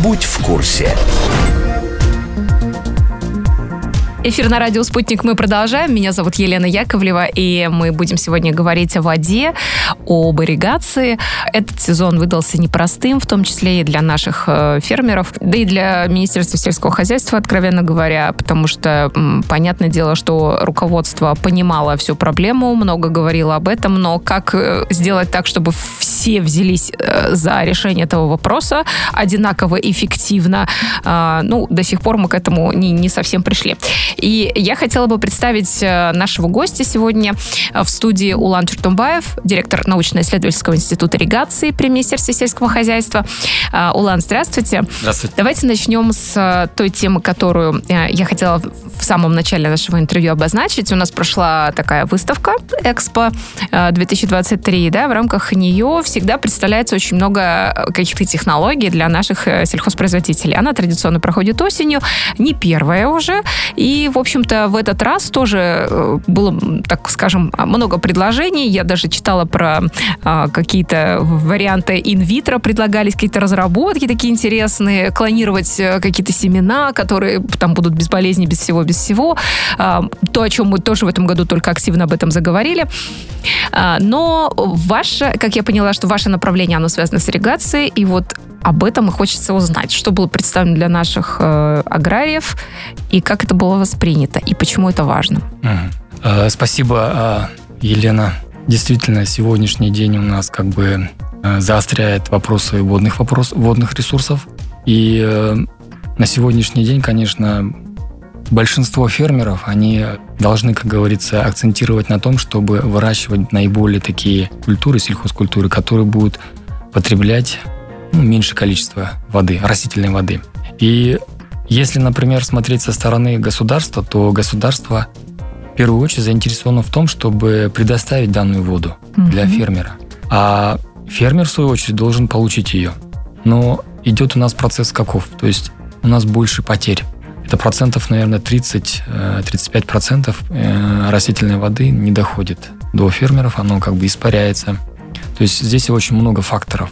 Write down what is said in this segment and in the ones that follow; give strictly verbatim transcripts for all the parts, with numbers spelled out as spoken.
Будь в курсе. Эфир на радио «Спутник» мы продолжаем. Меня зовут Елена Яковлева, и мы будем сегодня говорить о воде, об ирригации. Этот сезон выдался непростым, в том числе и для наших фермеров, да и для Министерства сельского хозяйства, откровенно говоря, потому что, понятное дело, что руководство понимало всю проблему, много говорило об этом, но как сделать так, чтобы все взялись за решение этого вопроса одинаково эффективно, ну, до сих пор мы к этому не, не совсем пришли. И я хотела бы представить нашего гостя сегодня в студии Улан Чуртумбаев, директор научно-исследовательского института ирригации при Министерстве сельского хозяйства. Улан, здравствуйте. Здравствуйте. Давайте начнем с той темы, которую я хотела в самом начале нашего интервью обозначить. У нас прошла такая выставка «Экспо две тысячи двадцать три», да, в рамках нее всегда представляется очень много каких-то технологий для наших сельхозпроизводителей. Она традиционно проходит осенью, не первая уже, и И, в общем-то, в этот раз тоже было, так скажем, много предложений. Я даже читала про а, какие-то варианты инвитро, предлагались какие-то разработки такие интересные, клонировать какие-то семена, которые там будут без болезней, без всего, без всего. А, то, о чем мы тоже в этом году только активно об этом заговорили. А, но ваше, как я поняла, что ваше направление, оно связано с ирригацией, и вот об этом и хочется узнать, что было представлено для наших э, аграриев, и как это было воспринято, и почему это важно. Uh-huh. Uh, спасибо, uh, Елена. Действительно, сегодняшний день у нас как бы uh, заостряет вопросы водных, вопрос, водных ресурсов. И uh, на сегодняшний день, конечно, большинство фермеров, они должны, как говорится, акцентировать на том, чтобы выращивать наиболее такие культуры, сельхозкультуры, которые будут потреблять ну, меньшее количество воды, растительной воды. И если, например, смотреть со стороны государства, то государство в первую очередь заинтересовано в том, чтобы предоставить данную воду mm-hmm. для фермера. А фермер, в свою очередь, должен получить ее. Но идет у нас процесс каков? То есть у нас больше потерь. Это процентов, наверное, тридцать-тридцать пять процентов растительной воды не доходит до фермеров, оно как бы испаряется. То есть здесь очень много факторов.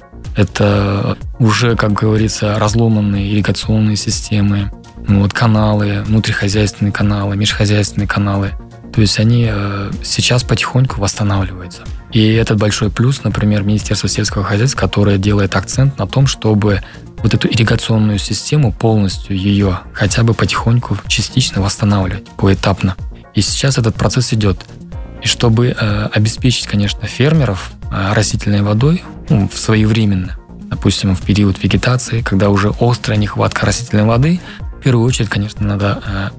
Это уже, как говорится, разломанные ирригационные системы, вот, каналы, внутрихозяйственные каналы, межхозяйственные каналы. То есть они э, сейчас потихоньку восстанавливаются. И это большой плюс, например, Министерства сельского хозяйства, которое делает акцент на том, чтобы вот эту ирригационную систему, полностью ее хотя бы потихоньку, частично восстанавливать, поэтапно. И сейчас этот процесс идет. И чтобы э, обеспечить, конечно, фермеров э, растительной водой ну, своевременно, допустим, в период вегетации, когда уже острая нехватка растительной воды, в первую очередь, конечно, надо э,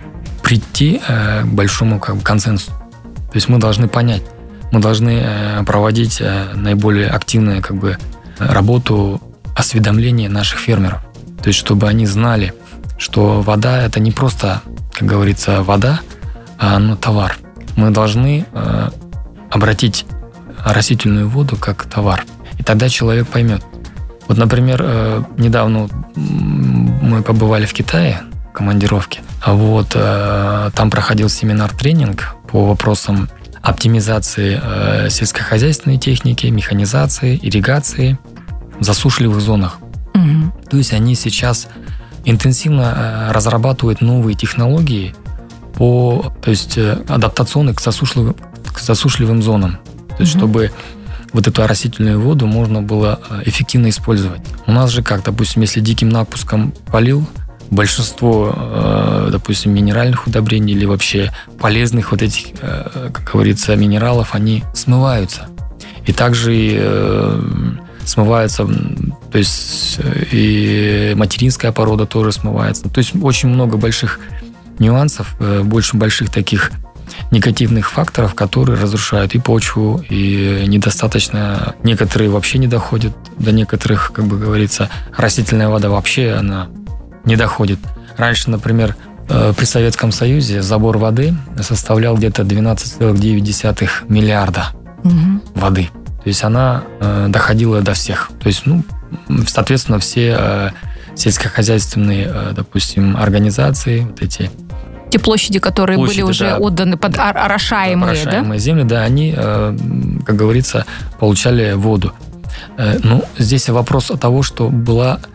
прийти э, к большому как бы, консенсусу. То есть мы должны понять, мы должны э, проводить э, наиболее активную как бы, работу осведомления наших фермеров. То есть чтобы они знали, что вода – это не просто, как говорится, вода, а ну, товар. Мы должны э, обратить растительную воду как товар. И тогда человек поймет. Вот, например, э, недавно мы побывали в Китае в командировке. А вот э, там проходил семинар-тренинг по вопросам оптимизации э, сельскохозяйственной техники, механизации, ирригации в засушливых зонах. Mm-hmm. То есть они сейчас интенсивно э, разрабатывают новые технологии по, то есть адаптационные к засушливым, к засушливым зонам. То есть, mm-hmm. чтобы вот эту растительную воду можно было эффективно использовать. У нас же как, допустим, если диким напуском полил, большинство, допустим, минеральных удобрений или вообще полезных вот этих, как говорится, минералов, они смываются. И также и смывается, то есть и материнская порода тоже смывается. То есть очень много больших нюансов, больше больших таких негативных факторов, которые разрушают и почву, и недостаточно, некоторые вообще не доходят до некоторых, как бы говорится, растительная вода вообще она не доходит. Раньше, например, при Советском Союзе забор воды составлял где-то двенадцать целых девять десятых миллиарда угу. воды. То есть она доходила до всех. То есть, ну, соответственно, все сельскохозяйственные, допустим, организации, вот эти Те площади, которые площади, были уже да, отданы под орошаемые, орошаемые да? земли, да, они, как говорится, получали воду. Ну, здесь вопрос от того, что была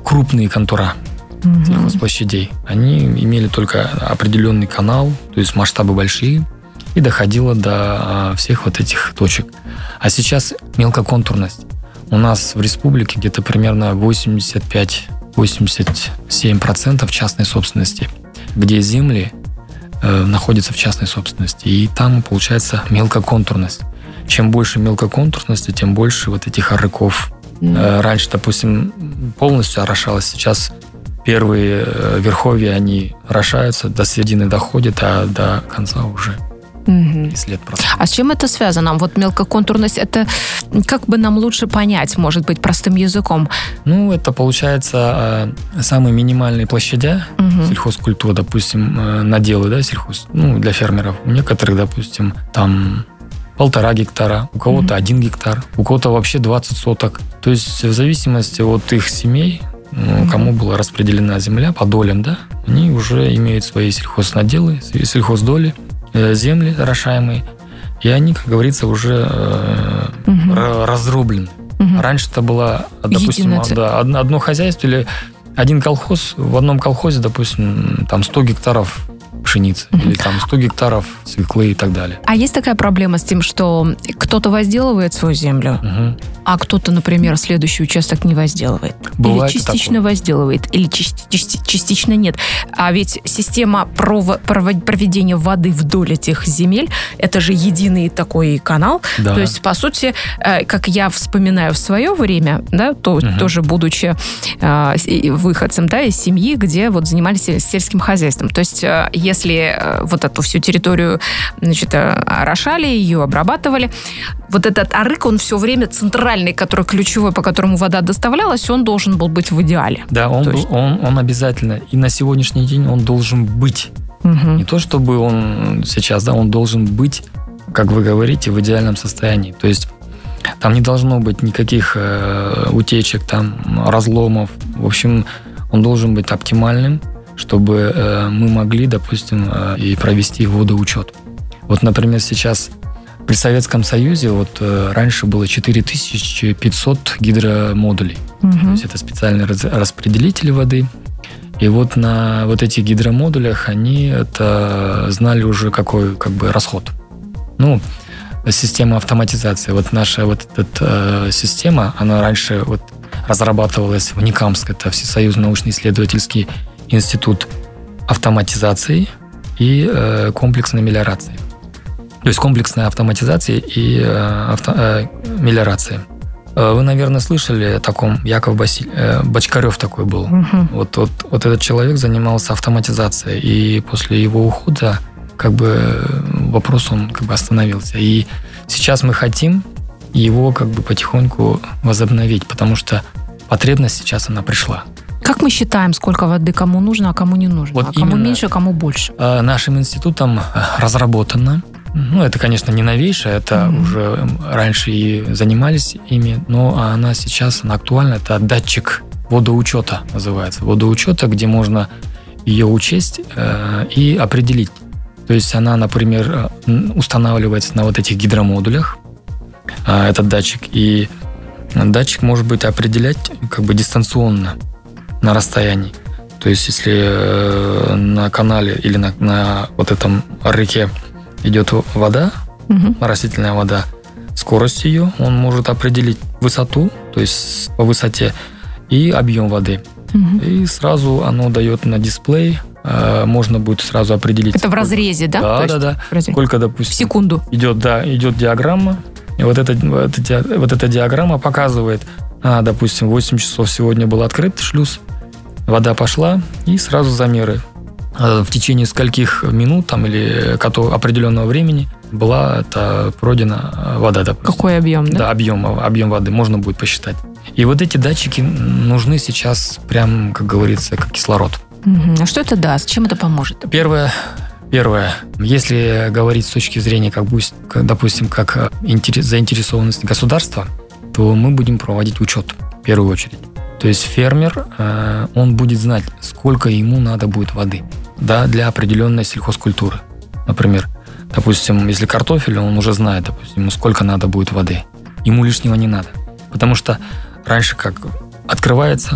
крупные контура mm-hmm. сельхозплощадей, они имели только определенный канал, то есть масштабы большие, и доходило до всех вот этих точек. А сейчас мелкоконтурность. У нас в республике где-то примерно восемьдесят пять - восемьдесят семь процентов частной собственности, где земли э, находятся в частной собственности. И там получается мелкоконтурность. Чем больше мелкоконтурности, тем больше вот этих арыков. Mm. Э, раньше, допустим, полностью орошалось. Сейчас первые э, верховья, они орошаются, до середины доходят, а до конца уже Угу. А с чем это связано? Вот мелкоконтурность, это как бы нам лучше понять, может быть, простым языком? Ну, это получается э, самые минимальные площадя угу. сельхозкультур, допустим, э, наделы, да, сельхоз, ну, для фермеров. У некоторых, допустим, там полтора гектара, у кого-то угу. один гектар, у кого-то вообще двадцать соток. То есть в зависимости от их семей, ну, угу. кому была распределена земля по долям, да, они уже имеют свои сельхознаделы, сельхоздоли, земли орошаемые, и они, как говорится, уже э, угу. разрублены. Угу. Раньше это было, допустим, да, одно хозяйство или один колхоз. В одном колхозе, допустим, там сто гектаров пшеницы угу. или там сто гектаров свеклы и так далее. А есть такая проблема с тем, что кто-то возделывает свою землю, угу. а кто-то, например, следующий участок не возделывает? Бывает или частично такое. Возделывает, или частично, частично нет. А ведь система проведения воды вдоль этих земель, это же единый такой канал. Да. То есть, по сути, как я вспоминаю в свое время, да, то, угу. тоже будучи выходцем, да, из семьи, где вот занимались сельским хозяйством. То есть, если вот эту всю территорию, значит, орошали, ее обрабатывали, вот этот арык, он все время центральный, который ключевой, по которому вода доставлялась, он должен был быть в идеале. Да, он, был, он, он обязательно. И на сегодняшний день он должен быть. Угу. Не то, чтобы он сейчас, да, он должен быть, как вы говорите, в идеальном состоянии. То есть там не должно быть никаких э, утечек, там, разломов. В общем, он должен быть оптимальным, чтобы э, мы могли, допустим, э, и провести водоучет. Вот, например, сейчас при Советском Союзе вот э, раньше было четыре тысячи пятьсот гидромодулей. Угу. То есть это специальные раз, распределители воды. И вот на вот этих гидромодулях они это знали уже какой как бы расход. Ну, система автоматизации. Вот наша вот эта э, система, она раньше вот разрабатывалась в НИКАМСК, это Всесоюзный научно-исследовательский институт автоматизации и э, комплексной мелиорации. То есть комплексная автоматизация и э, авто, э, мелиорация. Э, вы, наверное, слышали о таком Яков Басиль... э, Бочкарев такой был. Угу. Вот, вот, вот этот человек занимался автоматизацией, и после его ухода как бы вопрос он как бы остановился. И сейчас мы хотим его как бы потихоньку возобновить, потому что потребность сейчас она пришла. Как мы считаем, сколько воды кому нужно, а кому не нужно? Вот а кому меньше, а кому больше? Нашим институтом разработано. Ну, это, конечно, не новейшее, это mm-hmm. уже раньше и занимались ими, но она сейчас она актуальна. Это датчик водоучета называется. Водоучета, где можно ее учесть э, и определить. То есть она, например, устанавливается на вот этих гидромодулях, э, этот датчик, и датчик может быть определять как бы дистанционно на расстоянии. То есть если на канале или на, на вот этом реке идет вода, угу. растительная вода, скорость ее, он может определить высоту, то есть по высоте, и объем воды. Угу. И сразу оно дает на дисплей, можно будет сразу определить. Это в разрезе, да? Да, да, да. Разрезе. Сколько, допустим, в секунду. Идет, да, идет диаграмма, и вот эта, вот, эта, вот эта диаграмма показывает, а, допустим, восемь часов сегодня был открыт шлюз, вода пошла, и сразу замеры. В течение скольких минут там, или определенного времени была это пройдена вода, допустим. Какой объем, да? Да, объем, объем воды можно будет посчитать. И вот эти датчики нужны сейчас прям, как говорится, как кислород. Угу. А что это даст? Чем это поможет? Первое, первое, если говорить с точки зрения, как, допустим, как заинтересованность государства, то мы будем проводить учет в первую очередь. То есть фермер, он будет знать, сколько ему надо будет воды, да, для определенной сельхозкультуры. Например, допустим, если картофель, он уже знает, допустим, ему сколько надо будет воды. Ему лишнего не надо. Потому что раньше как открывается,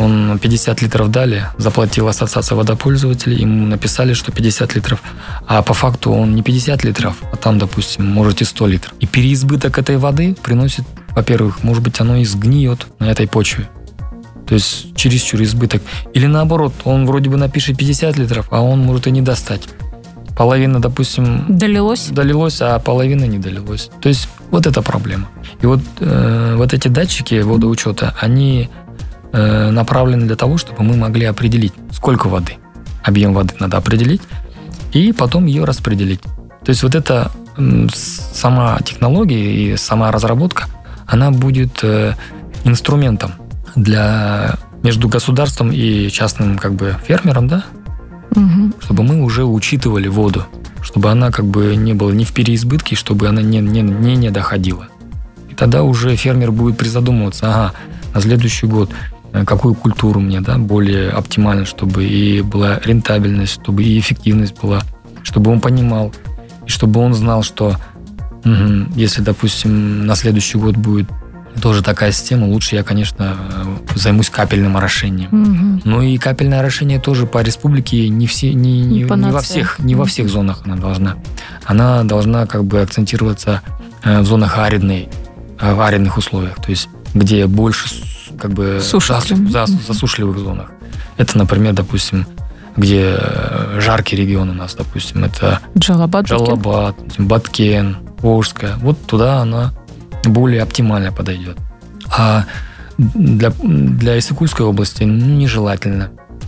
Он пятьдесят литров дали, заплатила ассоциация водопользователей, ему написали, что пятьдесят литров, а по факту он не пятьдесят литров, а там, допустим, может и сто литров. И переизбыток этой воды приносит, во-первых, может быть, оно и сгниет на этой почве. То есть чересчур избыток. Или наоборот, он вроде бы напишет пятьдесят литров, а он может и не достать. Половина, допустим... Долилось? Долилось, а половина не долилось. То есть вот эта проблема. И вот, э, вот эти датчики водоучета, они э, направлены для того, чтобы мы могли определить, сколько воды. Объем воды надо определить, и потом ее распределить. То есть вот эта э, сама технология и сама разработка, она будет э, инструментом для между государством и частным как бы фермером, да, угу. чтобы мы уже учитывали воду, чтобы она как бы не была ни в переизбытке, чтобы она не, не, не, не доходила. И тогда уже фермер будет призадумываться, ага, на следующий год какую культуру мне, да, более оптимально, чтобы и была рентабельность, чтобы и эффективность была, чтобы он понимал, и чтобы он знал, что угу, если, допустим, на следующий год будет тоже такая система, лучше я, конечно, займусь капельным орошением. Угу. Ну и капельное орошение тоже по республике не, все, не, не, не, во, всех, не во всех зонах она должна. Она должна как бы акцентироваться в зонах аридной, в аридных условиях, то есть где больше как бы засу, зас, засушливых зонах. Это, например, допустим, где жаркий регион у нас, допустим, это Джалабад, Джалабад, Баткен, Волжская. Вот туда она более оптимально подойдет. А для, для Иссык-Кульской области нежелательно,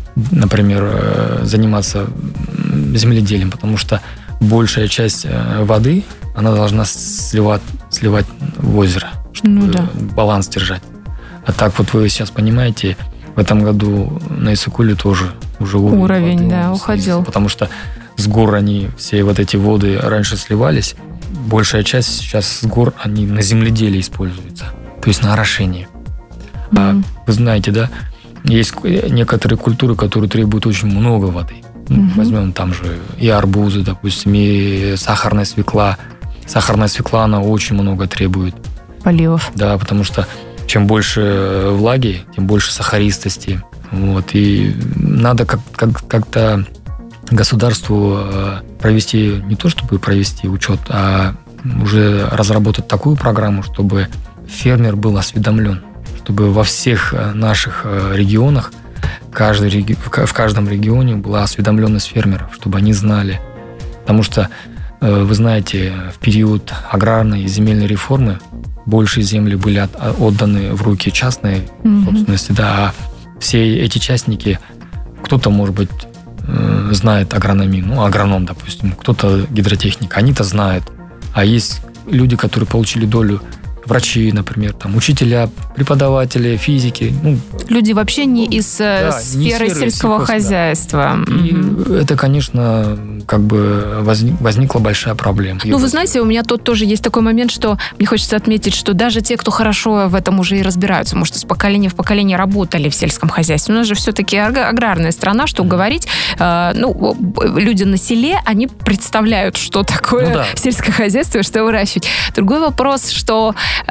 например, заниматься земледелием, потому что большая часть воды, она должна сливать, сливать в озеро, чтобы ну, да. баланс держать. А так вот вы сейчас понимаете, в этом году на Иссык-Куле тоже уже уровень, уровень воды, да, уходил. Потому что с гор они, все вот эти воды раньше сливались, большая часть сейчас с гор, они на земледелие используются, то есть на орошение. Mm-hmm. А вы знаете, да, есть некоторые культуры, которые требуют очень много воды. Mm-hmm. Возьмем там же и арбузы, допустим, и сахарная свекла. Сахарная свекла, она очень много требует поливов. Да, потому что чем больше влаги, тем больше сахаристости. Вот, и надо как- как- как-то государству провести, не то чтобы провести учет, а уже разработать такую программу, чтобы фермер был осведомлен, чтобы во всех наших регионах, каждый реги... в каждом регионе была осведомленность фермеров, чтобы они знали. Потому что, вы знаете, в период аграрной и земельной реформы больше земли были от... отданы в руки частной mm-hmm. собственности, да, а все эти частники, кто-то, может быть, знает агрономию, ну, агроном, допустим, кто-то гидротехник, они-то знают. А есть люди, которые получили долю, врачи, например, там, учителя, преподаватели, физики. Ну, люди вообще не из да, сферы, не сферы сельского сельхоз, хозяйства. Да. И угу. это, конечно, как бы возник, возникла большая проблема. Ну, вы знаете, у меня тут тоже есть такой момент, что мне хочется отметить, что даже те, кто хорошо в этом уже и разбираются, может, из поколения в поколение работали в сельском хозяйстве. У нас же все-таки аграрная страна, что говорить. Э, ну, люди на селе, они представляют, что такое ну, да. сельское хозяйство и что выращивать. Другой вопрос, что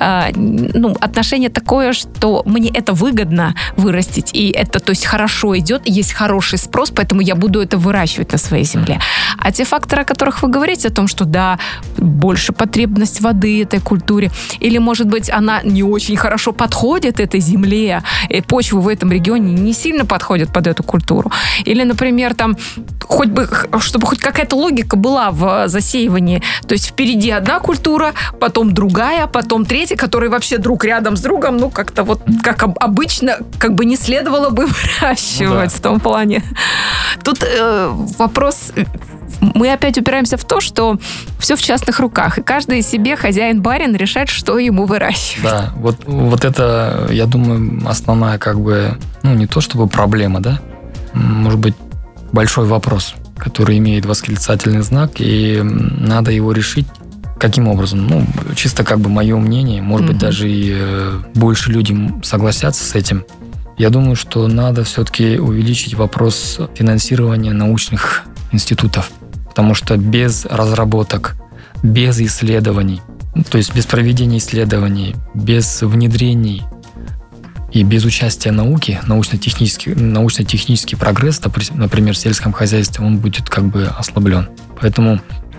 ну, отношение такое, что мне это выгодно вырастить, и это, то есть, хорошо идет, есть хороший спрос, поэтому я буду это выращивать на своей земле. А те факторы, о которых вы говорите, о том, что, да, больше потребность воды этой культуре, или, может быть, она не очень хорошо подходит этой земле, и почва в этом регионе не сильно подходит под эту культуру. Или, например, там, хоть бы, чтобы хоть какая-то логика была в засеивании, то есть впереди одна культура, потом другая, потом третий, который вообще друг рядом с другом, ну, как-то вот, как обычно, как бы не следовало бы выращивать ну, да. в том плане. Тут э, вопрос... Мы опять упираемся в то, что все в частных руках, и каждый себе хозяин-барин решает, что ему выращивать. Да, вот, вот это, я думаю, основная как бы, ну, не то чтобы проблема, да, может быть, большой вопрос, который имеет восклицательный знак, и надо его решить. Каким образом? Ну, чисто как бы мое мнение, может mm-hmm. быть, даже и э, больше людей согласятся с этим. Я думаю, что надо все-таки увеличить вопрос финансирования научных институтов, потому что без разработок, без исследований, то есть без проведения исследований, без внедрений И без участия науки, научно-технический, научно-технический прогресс, например, в сельском хозяйстве, он будет как бы ослаблен. Поэтому,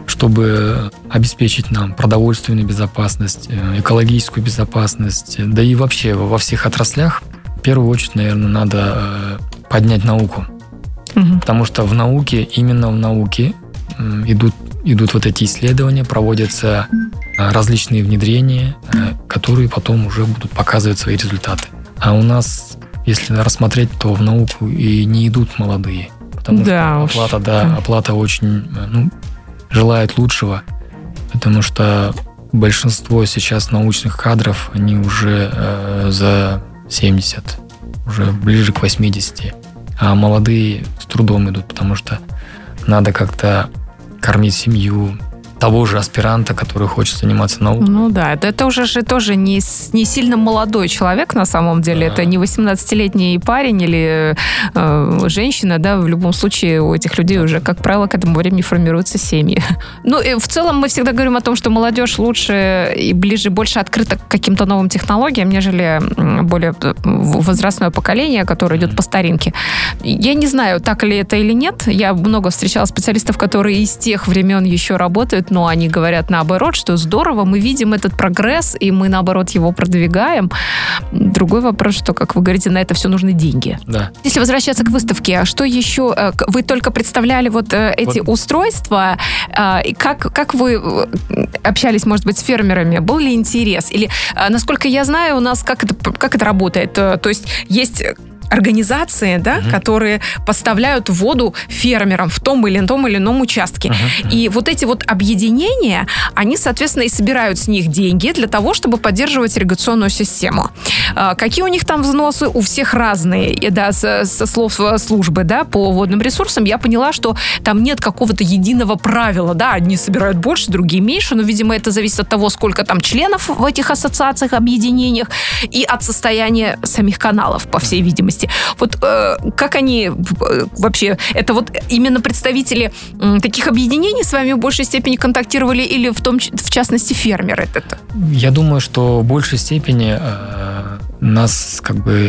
чтобы обеспечить нам продовольственную безопасность, экологическую безопасность, да и вообще во всех отраслях, в первую очередь, наверное, надо поднять науку. Угу. Потому что в науке, именно в науке идут, идут вот эти исследования, проводятся различные внедрения, которые потом уже будут показывать свои результаты. А у нас, если рассмотреть, то в науку и не идут молодые. Потому да, что оплата, да, оплата очень, ну, желает лучшего. Потому что большинство сейчас научных кадров, они уже э, за семьдесят, уже ближе к восьмидесяти. А молодые с трудом идут, потому что надо как-то кормить семью, того же аспиранта, который хочет заниматься наукой. Ну да, это, это уже же тоже не, не сильно молодой человек на самом деле. А-а-а. Это не восемнадцатилетний парень или э, женщина, да, в любом случае у этих людей уже, как правило, к этому времени формируются семьи. Ну и в целом мы всегда говорим о том, что молодежь лучше и ближе, больше открыта к каким-то новым технологиям, нежели более возрастное поколение, которое идет по старинке. Я не знаю, так ли это или нет. Я много встречала специалистов, которые из тех времен еще работают, но они говорят наоборот, что здорово, мы видим этот прогресс, и мы, наоборот, его продвигаем. Другой вопрос, что, как вы говорите, на это все нужны деньги. Да. Если возвращаться к выставке, а что еще? Вы только представляли вот эти вот устройства. Как, как вы общались, может быть, с фермерами? Был ли интерес? Или, насколько я знаю, у нас как это, как это работает? То есть есть организации, да, uh-huh. которые поставляют воду фермерам в том или том или ином участке. Uh-huh. И вот эти вот объединения, они, соответственно, и собирают с них деньги для того, чтобы поддерживать ирригационную систему. А, какие у них там взносы? У всех разные. И, да, со, со слов службы, да, по водным ресурсам я поняла, что там нет какого-то единого правила. Да, одни собирают больше, другие меньше, но, видимо, это зависит от того, сколько там членов в этих ассоциациях, объединениях и от состояния самих каналов, по всей видимости. Вот э, как они э, вообще, это вот именно представители э, таких объединений с вами в большей степени контактировали или в том, в частности, фермеры? Это? Я думаю, что в большей степени э, нас как бы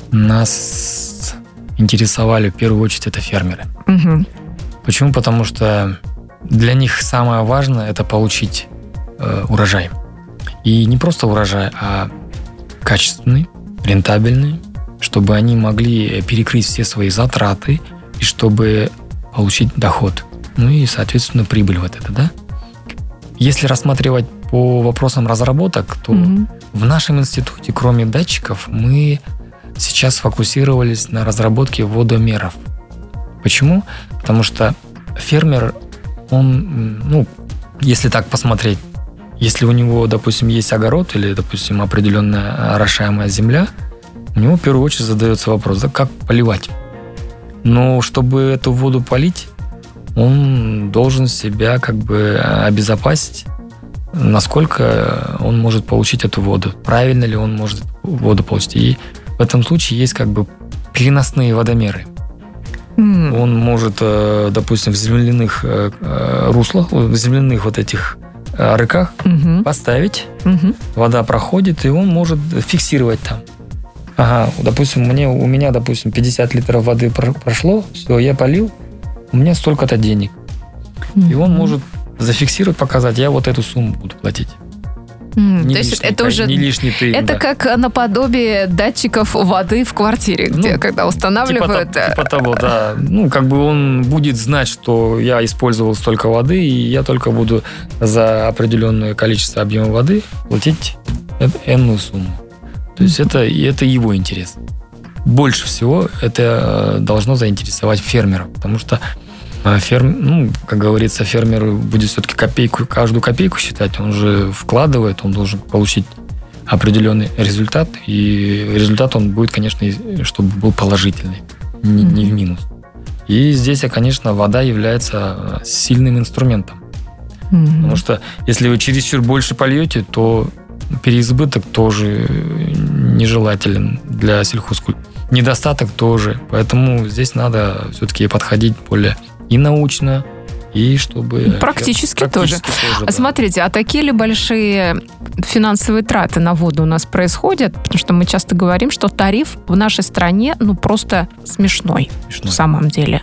нас интересовали в первую очередь это фермеры. Угу. Почему? Потому что для них самое важное это получить э, урожай. И не просто урожай, а качественный, рентабельный, чтобы они могли перекрыть все свои затраты и чтобы получить доход. Ну и, соответственно, прибыль вот это, да? Если рассматривать по вопросам разработок, то mm-hmm. в нашем институте, кроме датчиков, мы сейчас сфокусировались на разработке водомеров. Почему? Потому что фермер, он, ну, если так посмотреть, если у него, допустим, есть огород или, допустим, определенная орошаемая земля, у него в первую очередь задается вопрос, да, как поливать. Но чтобы эту воду полить, он должен себя как бы обезопасить, насколько он может получить эту воду, правильно ли он может воду получить. И в этом случае есть как бы переносные водомеры. Mm. Он может, допустим, в земляных руслах, в земляных вот этих рыках mm-hmm. поставить, mm-hmm. вода проходит, и он может фиксировать там. Ага, допустим, мне, у меня, допустим, пятьдесят литров воды прошло, все, я полил, у меня столько-то денег. Mm-hmm. И он может зафиксировать, показать, я вот эту сумму буду платить. Mm, не то есть лишний, это уже не лишний ты, это да. как наподобие датчиков воды в квартире, где ну, когда устанавливают. Типа, типа того, да. Ну, как бы он будет знать, что я использовал столько воды, и я только буду за определенное количество объема воды платить энную сумму. То есть это, это его интерес. Больше всего это должно заинтересовать фермера, потому что ферм, ну, как говорится, фермер будет все-таки копейку, каждую копейку считать, он же вкладывает, он должен получить определенный результат, и результат он будет, конечно, чтобы был положительный, не, не в минус. И здесь, конечно, вода является сильным инструментом. Mm-hmm. Потому что если вы чересчур больше польете, то переизбыток тоже нежелателен для сельхозкультуры. Недостаток тоже. Поэтому здесь надо все-таки подходить более и научно, и чтобы... Практически, тоже. тоже да. Смотрите, а такие ли большие финансовые траты на воду у нас происходят? Потому что мы часто говорим, что тариф в нашей стране ну просто смешной, смешной. В самом деле.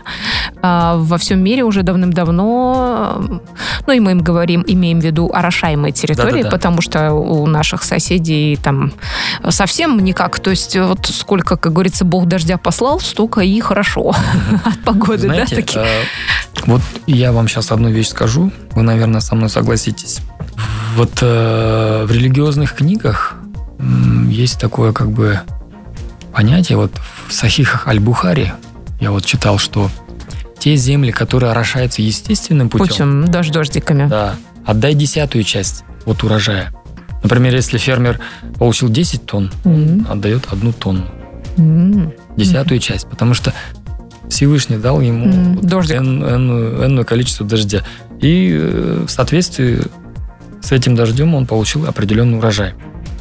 А, во всем мире уже давным-давно, ну и мы им говорим, имеем в виду орошаемые территории, Да-да-да. Потому что у наших соседей там совсем никак, то есть вот сколько, как говорится, Бог дождя послал, столько и хорошо от погоды. Знаете, да, такие? Вот я вам сейчас одну вещь скажу, вы, наверное, со мной согласитесь. Вот э, в религиозных книгах м, есть такое как бы понятие, вот в Сахихах Аль-Бухари я вот читал, что те земли, которые орошаются естественным путем, путем дождь дождиками, да, отдай десятую часть от урожая. Например, если фермер получил десять тонн, mm-hmm. он отдает одну тонну. Mm-hmm. Десятую mm-hmm. часть, потому что Всевышний дал ему mm, вот эн, энную, энную количество дождя. И э, в соответствии с этим дождем он получил определенный урожай.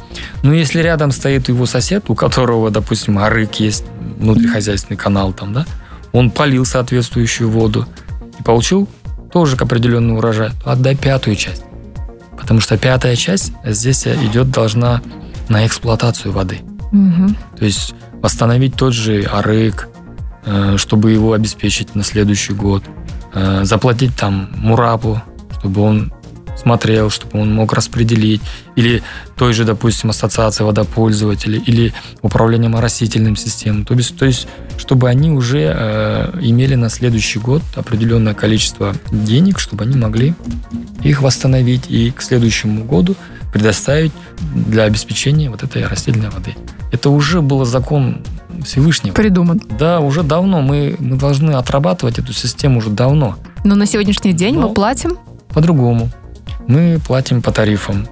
Но если рядом стоит его сосед, у которого, допустим, арык есть, внутрихозяйственный канал там, да, он полил соответствующую воду и получил тоже определенный урожай, то отдай пятую часть. Потому что пятая часть здесь идет, должна на эксплуатацию воды. Mm-hmm. То есть восстановить тот же арык, чтобы его обеспечить на следующий год, заплатить там мурабу, чтобы он смотрел, чтобы он мог распределить, или той же, допустим, ассоциации водопользователей, или управлением оросительным системам, то есть, то есть чтобы они уже э, имели на следующий год определенное количество денег, чтобы они могли их восстановить и к следующему году предоставить для обеспечения вот этой растительной воды. Это уже был закон Всевышнего. Придуман. Да, уже давно. Мы, мы должны отрабатывать эту систему уже давно. Но на сегодняшний день Но мы платим? По-другому. Мы платим по тарифам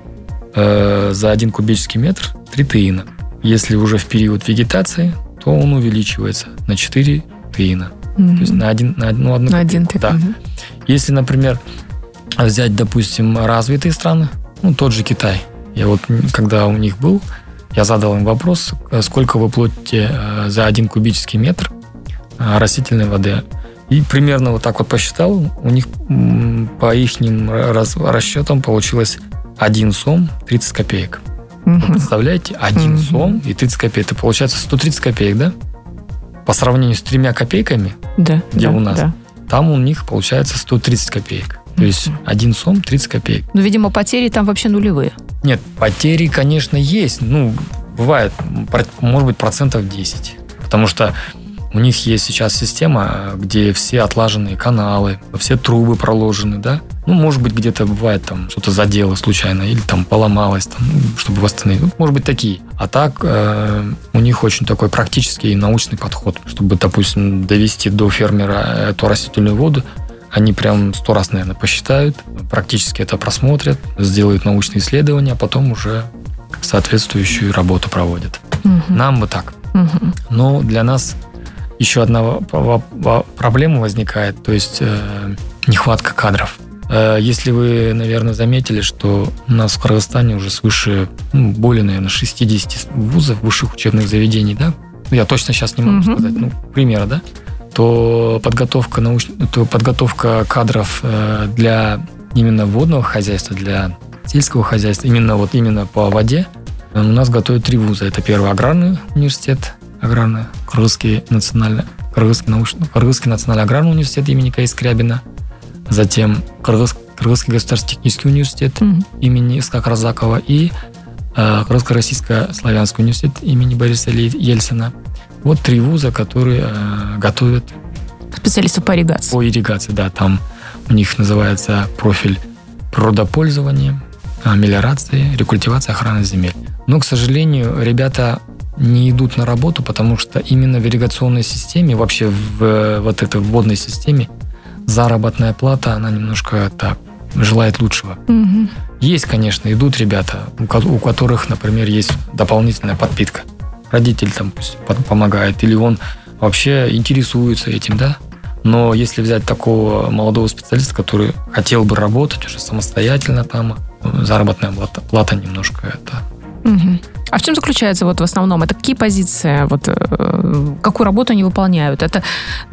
э, за один кубический метр три теина. Если уже в период вегетации, то он увеличивается на четыре теина. Mm-hmm. То есть на один, на одну, одну на один тык. Да. Mm-hmm. Если, например, взять, допустим, развитые страны, ну, тот же Китай. Я вот, когда у них был, я задал им вопрос, сколько вы платите за один кубический метр растительной воды. И примерно вот так вот посчитал, у них по их расчетам получилось один сом тридцать копеек. Угу. Вы представляете? один угу. сом и тридцать копеек. Это получается сто тридцать копеек, да? По сравнению с тремя копейками, да, где да, у нас, да. там у них получается сто тридцать копеек. То есть один сом тридцать копеек. Ну, видимо, потери там вообще нулевые. Нет, потери, конечно, есть. Ну, бывает, может быть, процентов десять. Потому что у них есть сейчас система, где все отлаженные каналы, все трубы проложены, да. Ну, может быть, где-то бывает там что-то задело случайно или там поломалось, там, чтобы восстановить. Ну, может быть, такие. А так э, у них очень такой практический и научный подход, чтобы, допустим, довести до фермера эту растительную воду. Они прям сто раз, наверное, посчитают, практически это просмотрят, сделают научные исследования, а потом уже соответствующую работу проводят. Угу. Нам бы так. Угу. Но для нас еще одна проблема возникает, то есть э, нехватка кадров. Э, если вы, наверное, заметили, что у нас в Кыргызстане уже свыше, ну, более, наверное, шестьдесят вузов, высших учебных заведений, да? Я точно сейчас не могу угу. сказать, ну, к примеру, да? то подготовка, науч... то подготовка кадров для именно водного хозяйства, для сельского хозяйства, именно вот именно по воде, у нас готовят три вуза. Это первый аграрный университет, аграрный, Кыргызский национальный, Кыргызский научный, Кыргызский национальный аграрный университет имени К.И. Скрябина, затем Кыргыз... Кыргызский государственный технический университет mm-hmm. имени Исхака Разакова и э, Кыргызско-Российско-Славянский университет имени Бориса Ельцина. Вот три вуза, которые э, готовят специалистов по ирригации. По ирригации, да. Там у них называется профиль природопользования, мелиорации, рекультивации, охраны земель. Но, к сожалению, ребята не идут на работу, потому что именно в ирригационной системе, вообще в вот этой водной системе, заработная плата, она немножко так желает лучшего. Угу. Есть, конечно, идут ребята, у которых, например, есть дополнительная подпитка. Родитель там пусть помогает, или он вообще интересуется этим, да. Но если взять такого молодого специалиста, который хотел бы работать уже самостоятельно, там заработная плата, плата немножко это. Угу. А в чем заключается вот в основном? Это какие позиции? Вот, э, какую работу они выполняют? Это,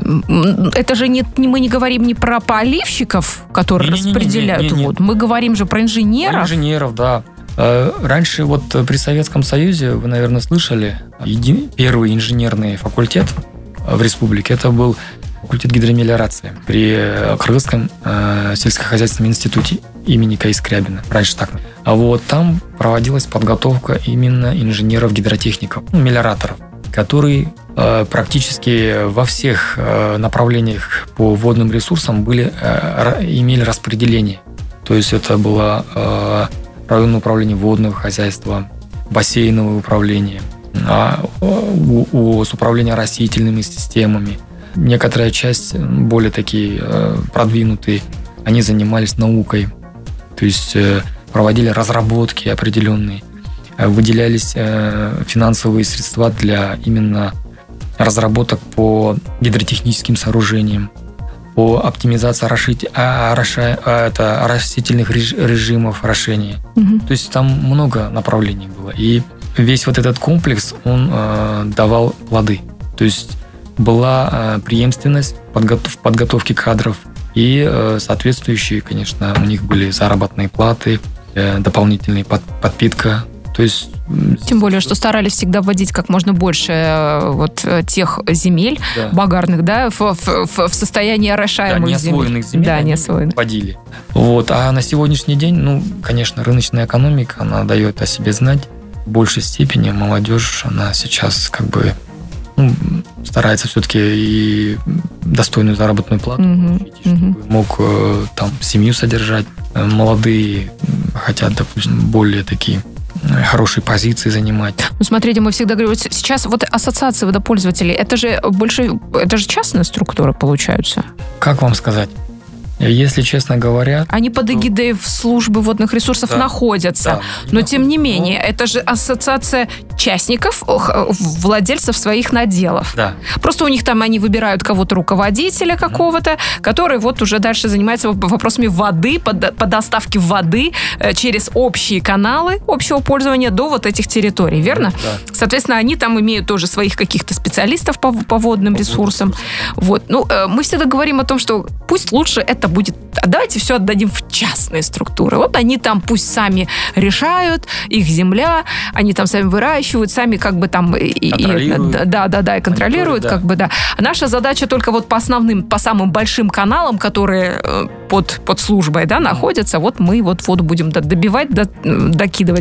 это же не, мы не говорим не про поливщиков, которые не, распределяют не, не, не, не, воду. Мы говорим же про инженеров. Про инженеров, да. Раньше вот при Советском Союзе, вы, наверное, слышали, еди... первый инженерный факультет в республике, это был факультет гидромелиорации при Кыргызском э, сельскохозяйственном институте имени К И Скрябина. Раньше так. А вот там проводилась подготовка именно инженеров-гидротехников, ну, мелиораторов, которые э, практически во всех э, направлениях по водным ресурсам были, э, имели распределение. То есть это было э, районное управление водного хозяйства, бассейновое управление, а у, у, с управлением растительными системами. Некоторая часть, более такие э, продвинутые, они занимались наукой, то есть э, проводили разработки определенные, э, выделялись э, финансовые средства для именно разработок по гидротехническим сооружениям, по оптимизации орошить, ороша, это, растительных режимов орошения. Угу. То есть там много направлений было. И весь вот этот комплекс, он э, давал плоды. То есть была э, преемственность подготов, в подготовке кадров и э, соответствующие, конечно, у них были заработные платы, э, дополнительная под, подпитка. То есть, тем более, что старались всегда вводить как можно больше вот тех земель, да, багарных, да, в, в, в состоянии орошаемых, да, неосвоенных земель, да, неосвоенных. Вводили. Вот. А на сегодняшний день, ну, конечно, рыночная экономика, она дает о себе знать. В большей степени молодежь, она сейчас как бы, ну, старается все-таки и достойную заработную плату mm-hmm. получить, чтобы mm-hmm. мог там семью содержать. Молодые хотят, допустим, более такие хорошие позиции занимать. Ну, смотрите, мы всегда говорим, сейчас вот ассоциации водопользователей, это же больше, это же частные структуры получаются. Как вам сказать? Если честно говоря... Они под эгидой в службы водных ресурсов, да, находятся. Да, но, тем не менее, но... это же ассоциация частников, владельцев своих наделов. Да. Просто у них там они выбирают кого-то, руководителя какого-то, mm-hmm. который вот уже дальше занимается вопросами воды, по, по доставке воды через общие каналы общего пользования до вот этих территорий, верно? Да. Соответственно, они там имеют тоже своих каких-то специалистов по, по водным по ресурсам. Вот. Ну, мы всегда говорим о том, что пусть лучше это будет, а давайте все отдадим в частные структуры. Вот они там пусть сами решают, их земля, они там сами выращивают, сами как бы там и, и, да, да, да, и контролируют, да. как бы, да. А наша задача только вот по основным, по самым большим каналам, которые под, под службой, да, находятся, вот мы вот воду будем добивать, докидывать.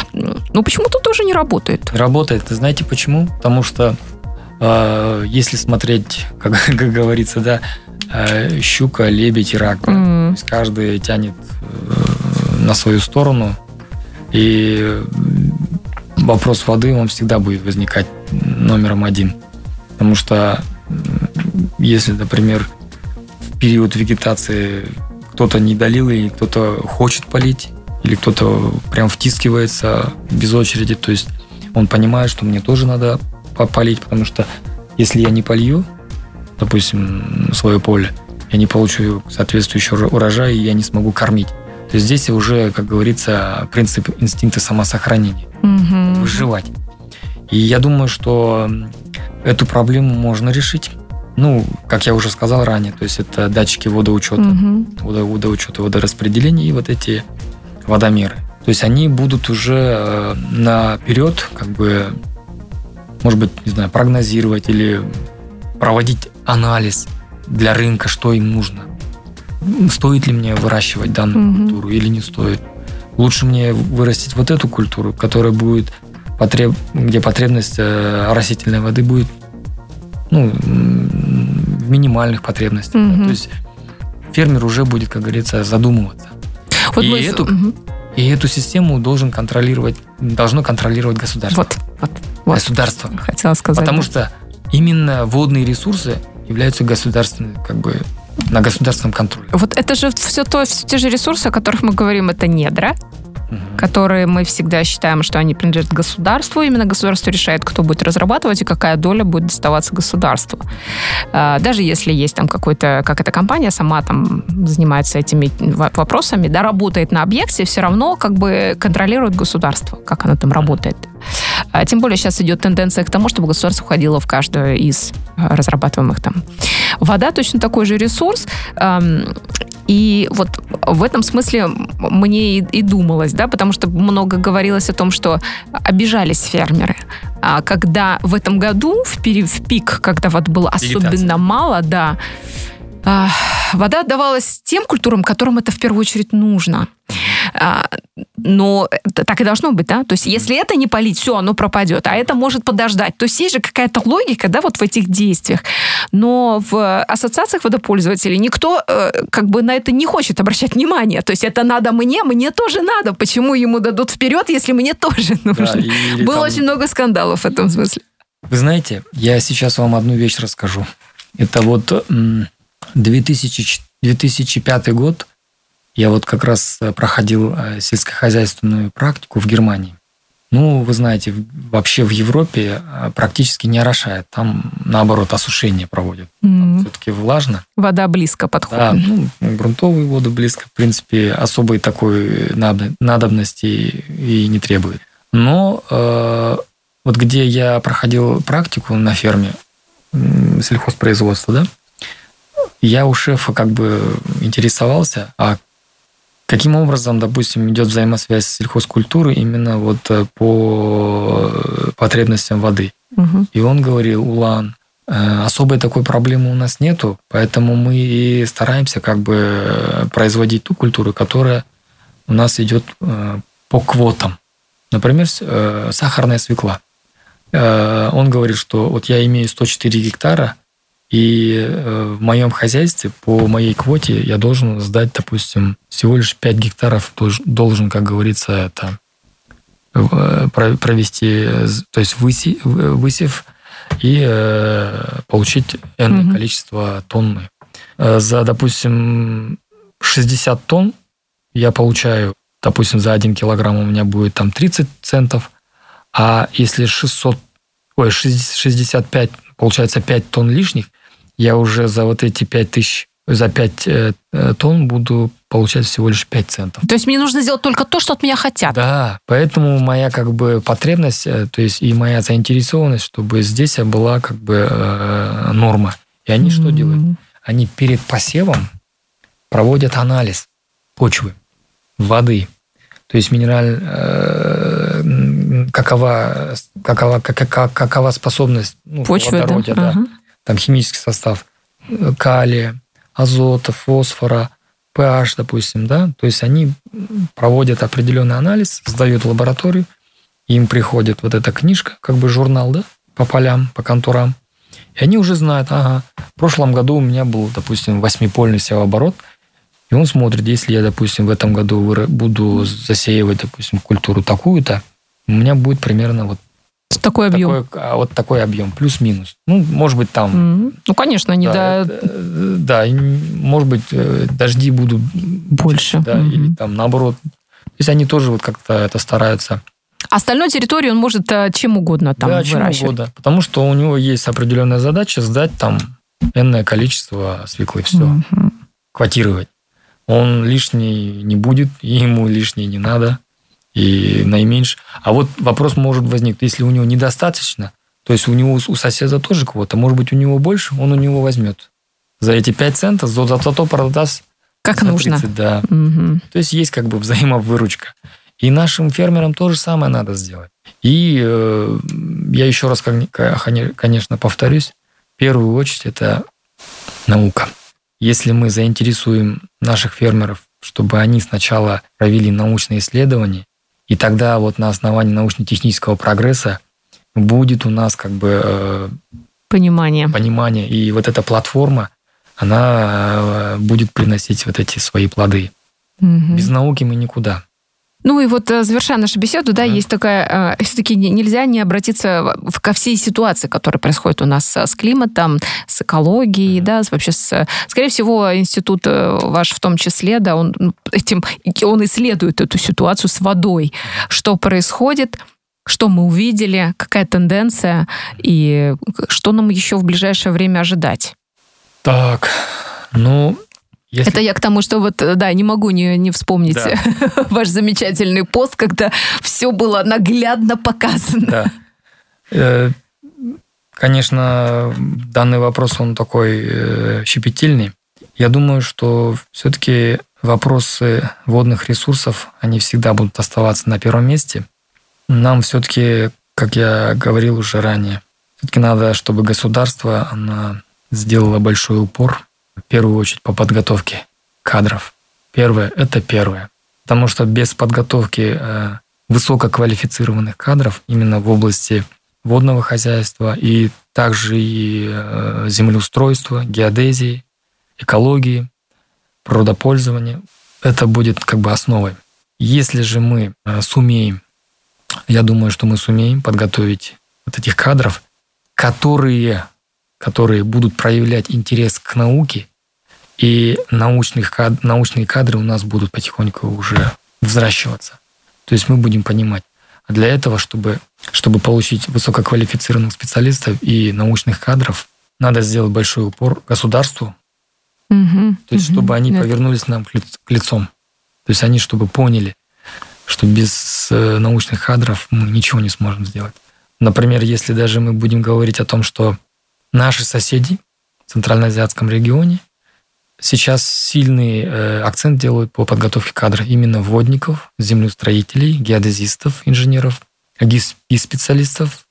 Ну, почему тут тоже не работает? Работает. Знаете почему? Потому что э, если смотреть, как, как говорится, да, щука, лебедь и рак. Mm. То есть каждый тянет на свою сторону. И вопрос воды, он всегда будет возникать номером один. Потому что если, например, в период вегетации кто-то не долил, или кто-то хочет полить, или кто-то прям втискивается без очереди, то есть он понимает, что мне тоже надо полить, потому что если я не полью, допустим, свое поле, я не получу соответствующий урожай, и я не смогу кормить. То есть здесь уже, как говорится, принцип инстинкта самосохранения. Mm-hmm. Выживать. И я думаю, что эту проблему можно решить. Ну, как я уже сказал ранее, то есть это датчики водоучета, mm-hmm. водо, водоучета, водораспределения и вот эти водомеры. То есть они будут уже наперед, как бы, может быть, не знаю, прогнозировать или проводить анализ для рынка, что им нужно. Стоит ли мне выращивать данную mm-hmm. культуру или не стоит? Лучше мне вырастить вот эту культуру, которая будет потреб... где потребность растительной воды будет, ну, в минимальных потребностях. Mm-hmm. Да? То есть фермер уже будет, как говорится, задумываться. Вот и, мы... эту, mm-hmm. и эту систему должен контролировать, должно контролировать государство. Вот, вот, вот. Государство. Хотела сказать. Потому что именно водные ресурсы являются государственными, как бы, на государственном контроле. Вот это же все, то, все те же ресурсы, о которых мы говорим, это недра, угу. которые мы всегда считаем, что они принадлежат государству. Именно государство решает, кто будет разрабатывать и какая доля будет доставаться государству. Даже если есть там какой-то, как эта компания сама там занимается этими вопросами, да, работает на объекте, все равно как бы контролирует государство, как оно там работает. Тем более сейчас идет тенденция к тому, чтобы государство входило в каждую из разрабатываемых там. Вода точно такой же ресурс. И вот в этом смысле мне и, и думалось, да, потому что много говорилось о том, что обижались фермеры. А когда в этом году, в, пери, в пик, когда вот было особенно мало, да, а, вода отдавалась тем культурам, которым это в первую очередь нужно. А, но так и должно быть, да? То есть если это не полить, все, оно пропадет, а это может подождать. То есть есть же какая-то логика, да, вот в этих действиях. Но в ассоциациях водопользователей никто э, как бы на это не хочет обращать внимание. То есть это надо мне, мне тоже надо. Почему ему дадут вперед, если мне тоже нужно? Да, было там... очень много скандалов в этом смысле. Вы знаете, я сейчас вам одну вещь расскажу. Это вот две тысячи пятый год. Я вот как раз проходил сельскохозяйственную практику в Германии. Ну, вы знаете, вообще в Европе практически не орошает. Там, наоборот, осушение проводят. Mm-hmm. Все-таки влажно. Вода близко подходит. Да, ну, грунтовые воды близко. В принципе, особой такой надобности и не требует. Но э, вот где я проходил практику на ферме сельхозпроизводства, да, я у шефа как бы интересовался, а каким образом, допустим, идет взаимосвязь сельхозкультуры именно вот по потребностям воды. Угу. И он говорил: Улан, особой такой проблемы у нас нету, поэтому мы и стараемся как бы производить ту культуру, которая у нас идет по квотам. Например, сахарная свекла. Он говорит, что вот я имею сто четыре гектара, и в моем хозяйстве по моей квоте я должен сдать, допустим, всего лишь пять гектаров, должен, как говорится, это провести, то есть высев и получить энное mm-hmm. количество тонны. За, допустим, шестьдесят тонн я получаю, допустим, за один килограмм у меня будет там тридцать центов, а если шестьсот, ой, шестьдесят пять, получается пять тонн лишних, я уже за вот эти пять тысяч, за пять тонн буду получать всего лишь пять центов. То есть мне нужно сделать только то, что от меня хотят. Да, поэтому моя как бы потребность, то есть и моя заинтересованность, чтобы здесь была как бы э, норма. И они mm-hmm. что делают? Они перед посевом проводят анализ почвы, воды. То есть минераль, э, какова, какова, какова, какова способность ну, почвы, водородия, да? да. Uh-huh. Там химический состав калия, азота, фосфора, pH, допустим, да. То есть они проводят определенный анализ, сдают в лабораторию, им приходит вот эта книжка, как бы журнал, да, по полям, по контурам. И они уже знают, ага, в прошлом году у меня был, допустим, восьмипольный севооборот, и он смотрит, если я, допустим, в этом году буду засеивать, допустим, культуру такую-то, у меня будет примерно вот такой объем. Такой, вот такой объем, плюс-минус. Ну, может быть, там... Mm-hmm. Ну, конечно, не да, до... Да, может быть, дожди будут... Больше. Да, mm-hmm. Или там, наоборот. То есть они тоже вот как-то это стараются... Остальной территорию он может чем угодно там да, выращивать. чем угодно. Потому что у него есть определенная задача сдать там энное количество свеклы. Все. Mm-hmm. Квотировать. Он лишний не будет, и ему лишний не надо. И наименьше. А вот вопрос может возникнуть, если у него недостаточно, то есть у него у соседа тоже квота, может быть, у него больше, он у него возьмет. За эти пять центов, за зато продаст как за нужно. тридцать, да. Угу. То есть есть как бы взаимовыручка. И нашим фермерам то же самое надо сделать. И э, я еще раз, конечно, повторюсь, в первую очередь это наука. Если мы заинтересуем наших фермеров, чтобы они сначала провели научные исследования, и тогда вот на основании научно-технического прогресса будет у нас как бы э, понимание. понимание. И вот эта платформа, она э, будет приносить вот эти свои плоды. Угу. Без науки мы никуда. Ну и вот завершая нашу беседу, да, mm-hmm. есть такая, все-таки нельзя не обратиться ко всей ситуации, которая происходит у нас с климатом, с экологией, mm-hmm. да, вообще с, скорее всего, институт ваш в том числе, да, он этим, он исследует эту ситуацию с водой, что происходит, что мы увидели, какая тенденция и что нам еще в ближайшее время ожидать. Так, ну... Если... Это я к тому, что вот, да, не могу не, не вспомнить да. ваш замечательный пост, когда все было наглядно показано. Да. Конечно, данный вопрос, он такой щепетильный. Я думаю, что все-таки вопросы водных ресурсов, они всегда будут оставаться на первом месте. Нам все-таки, как я говорил уже ранее, все-таки надо, чтобы государство оно сделало большой упор, в первую очередь, по подготовке кадров. Первое – это первое. Потому что без подготовки э, высококвалифицированных кадров именно в области водного хозяйства и также и э, землеустройства, геодезии, экологии, природопользования, это будет как бы основой. Если же мы э, сумеем, я думаю, что мы сумеем подготовить вот этих кадров, которые, которые будут проявлять интерес к науке, и научных, научные кадры у нас будут потихоньку уже взращиваться. То есть мы будем понимать. А для этого, чтобы, чтобы получить высококвалифицированных специалистов и научных кадров, надо сделать большой упор государству. Угу, то есть, угу, чтобы они да. повернулись нам к, ли, к лицом. То есть, они чтобы поняли, что без научных кадров мы ничего не сможем сделать. Например, если даже мы будем говорить о том, что наши соседи в Центральноазиатском регионе сейчас сильный э, акцент делают по подготовке кадров именно водников, землеустроителей, геодезистов, инженеров и специалистов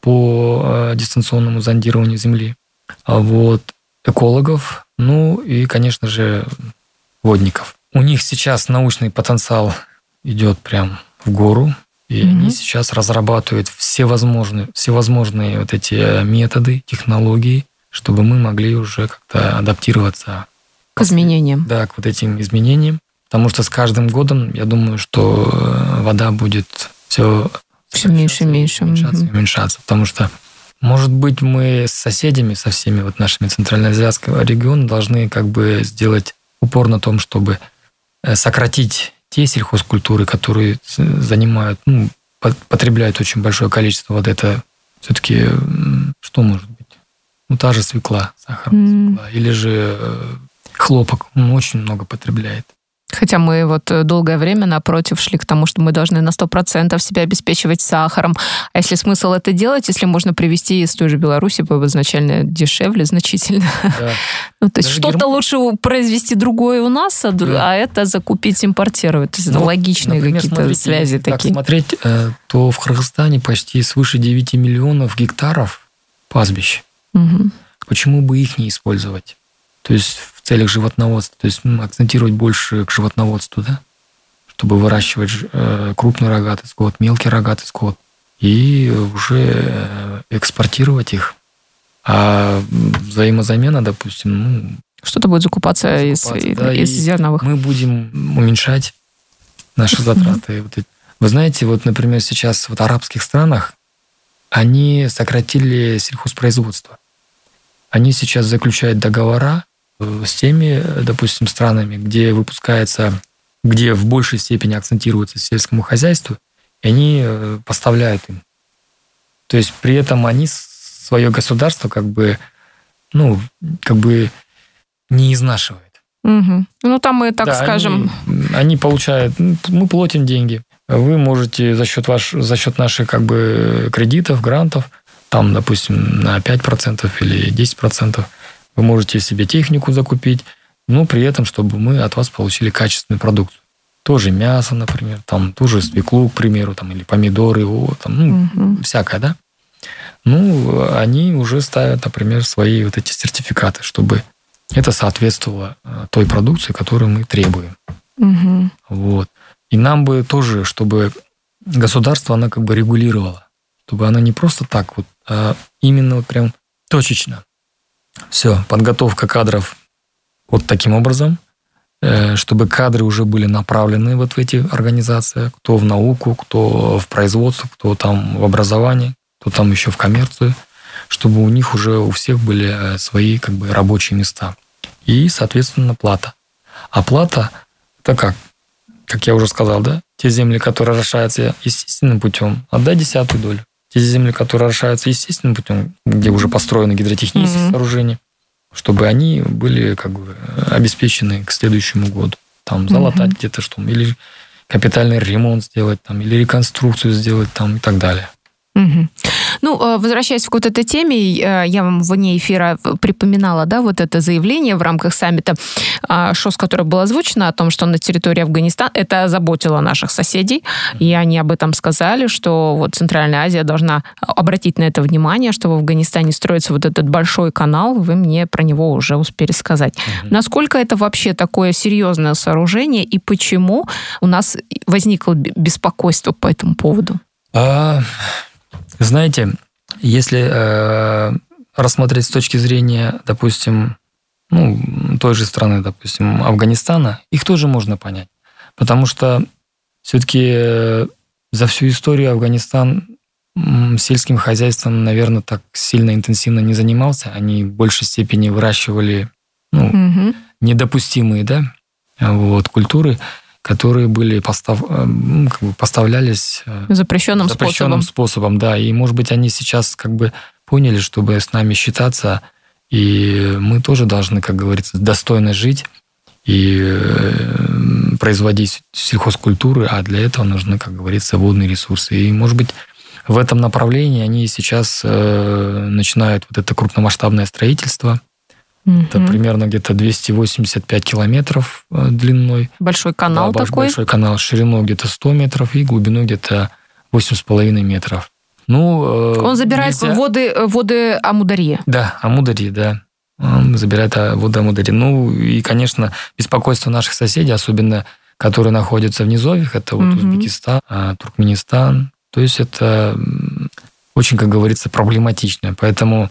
по э, дистанционному зондированию Земли, а вот, экологов, ну и, конечно же, водников. У них сейчас научный потенциал идет прям в гору, и mm-hmm. они сейчас разрабатывают всевозможные, всевозможные вот эти методы, технологии, чтобы мы могли уже как-то адаптироваться к изменениям. Да, к вот этим изменениям. Потому что с каждым годом, я думаю, что вода будет все, все меньше и меньше. Уменьшаться, угу. уменьшаться. Потому что, может быть, мы с соседями, со всеми вот нашими центральноазиатского региона должны как бы сделать упор на том, чтобы сократить те сельхозкультуры, которые занимают, ну, потребляют очень большое количество воды. Это все-таки что может быть? Ну, та же свекла, сахарная mm. свекла. Или же хлопок, он очень много потребляет. Хотя мы вот долгое время напротив шли к тому, что мы должны на сто процентов себя обеспечивать сахаром. А если смысл это делать, если можно привезти из той же Беларуси, было изначально дешевле значительно. Да. Ну, то есть даже что-то Герм... лучше произвести другое у нас, а, да. а это закупить, импортировать. То есть ну, логичные например, какие-то смотрите, связи если такие. Так смотреть, то в Кыргызстане почти свыше девяти миллионов гектаров пастбищ. Угу. Почему бы их не использовать? То есть в целях животноводства, то есть ну, акцентировать больше к животноводству, да, чтобы выращивать э, крупный рогатый скот, мелкий рогатый скот, и уже э, экспортировать их. А взаимозамена, допустим, ну, что-то будет закупаться, закупаться из, да, из зерновых. Мы будем уменьшать наши затраты. Mm-hmm. Вы знаете, вот, например, сейчас в арабских странах они сократили сельхозпроизводство. Они сейчас заключают договора с теми, допустим, странами, где выпускается, где в большей степени акцентируется сельскому хозяйству, и они поставляют им. То есть при этом они свое государство как бы, ну, как бы не изнашивают. Угу. Ну, там мы, так да, скажем... Они, они получают, мы платим деньги. Вы можете за счет, ваш, за счет наших как бы кредитов, грантов, там, допустим, на пять процентов или десять процентов, вы можете себе технику закупить, но при этом, чтобы мы от вас получили качественную продукцию. Тоже мясо, например, там тоже свеклу, к примеру, там, или помидоры, о, там, ну, угу. всякое, да? Ну, они уже ставят, например, свои вот эти сертификаты, чтобы это соответствовало той продукции, которую мы требуем. Угу. Вот. И нам бы тоже, чтобы государство, оно как бы регулировало, чтобы оно не просто так вот, а именно вот прям точечно. Все, подготовка кадров вот таким образом, чтобы кадры уже были направлены вот в эти организации, кто в науку, кто в производство, кто там в образование, кто там еще в коммерцию, чтобы у них уже у всех были свои как бы рабочие места. И, соответственно, плата. А плата – это как? Как я уже сказал, да? Те земли, которые орошаются естественным путем, отдай десятую долю. Те земли, которые орошаются естественным путем, где уже построены гидротехнические mm-hmm. сооружения, чтобы они были как бы обеспечены к следующему году. Там залатать mm-hmm. где-то что, или капитальный ремонт сделать, там, или реконструкцию сделать там, и так далее. Угу. Ну, возвращаясь к вот этой теме, я вам вне эфира припоминала, да, вот это заявление в рамках саммита ШОС, которое было озвучено о том, что на территории Афганистана это озаботило наших соседей, и они об этом сказали, что вот Центральная Азия должна обратить на это внимание, что в Афганистане строится вот этот большой канал, вы мне про него уже успели сказать. Mm-hmm. Насколько это вообще такое серьезное сооружение, и почему у нас возникло беспокойство по этому поводу? А, знаете, если э, рассмотреть с точки зрения, допустим, ну, той же страны, допустим, Афганистана, их тоже можно понять. Потому что все-таки за всю историю Афганистан сельским хозяйством, наверное, так сильно интенсивно не занимался. Они в большей степени выращивали ну, угу. недопустимые, да, вот, культуры, которые были постав... как бы поставлялись запрещенным, запрещенным способом. способом. Да, и, может быть, они сейчас как бы поняли, чтобы с нами считаться, и мы тоже должны, как говорится, достойно жить и производить сельхозкультуры, а для этого нужны, как говорится, водные ресурсы. И, может быть, в этом направлении они сейчас начинают вот это крупномасштабное строительство. Mm-hmm. Это примерно где-то двести восемьдесят пять километров длиной. Большой канал да, такой? Большой канал, шириной где-то сто метров и глубиной где-то восемь с половиной метров. Ну, он забирает нельзя... воды, воды Амударьи. Да, Амударьи, да. Он забирает воды Амударьи. Ну, и, конечно, беспокойство наших соседей, особенно которые находятся в низовьях, это вот mm-hmm. Узбекистан, Туркменистан. То есть это очень, как говорится, проблематично. Поэтому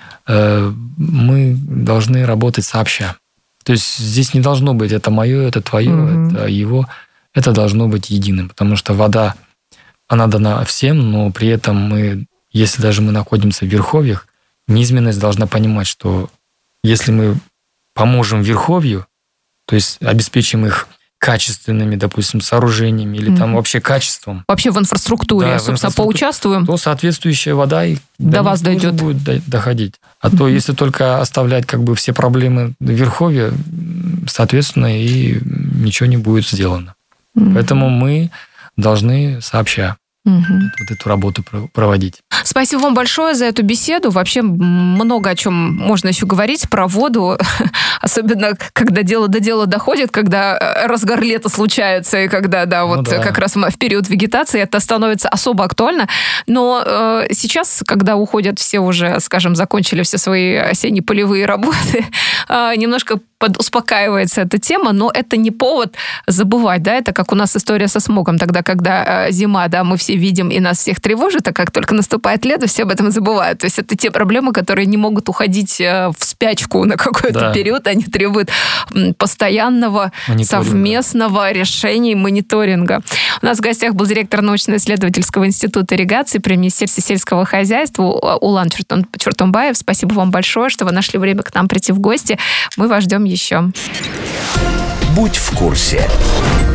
мы должны работать сообща. То есть здесь не должно быть это мое, это твое, mm-hmm. это его. Это должно быть единым, потому что вода, она дана всем, но при этом мы, если даже мы находимся в верховьях, низменность должна понимать, что если мы поможем верховью, то есть обеспечим их качественными, допустим, сооружениями или mm-hmm. там вообще качеством. Вообще в инфраструктуре, да, собственно, в инфраструктуре, поучаствуем. То соответствующая вода и до, до вас дойдет. Будет доходить. А mm-hmm. то если только оставлять как бы все проблемы в верховье, соответственно, и ничего не будет сделано. Mm-hmm. Поэтому мы должны сообща угу. вот эту работу проводить. Спасибо вам большое за эту беседу. Вообще много о чем можно еще говорить про воду, особенно когда дело до дела доходит, когда разгар лета случается, и когда, да, вот ну, да. как раз в период вегетации это становится особо актуально. Но э, сейчас, когда уходят все уже, скажем, закончили все свои осенние полевые работы, э, немножко успокаивается эта тема, но это не повод забывать, да, это как у нас история со смогом, тогда, когда э, зима, да, мы все видим и нас всех тревожит, а как только наступает лето, все об этом забывают. То есть это те проблемы, которые не могут уходить э, в спячку на какой-то да. период, они требуют постоянного совместного решения и мониторинга. У нас в гостях был директор научно-исследовательского института ирригации при Министерстве сельского хозяйства Улан Чуртумбаев. Спасибо вам большое, что вы нашли время к нам прийти в гости. Мы вас ждем еще. Будь в курсе.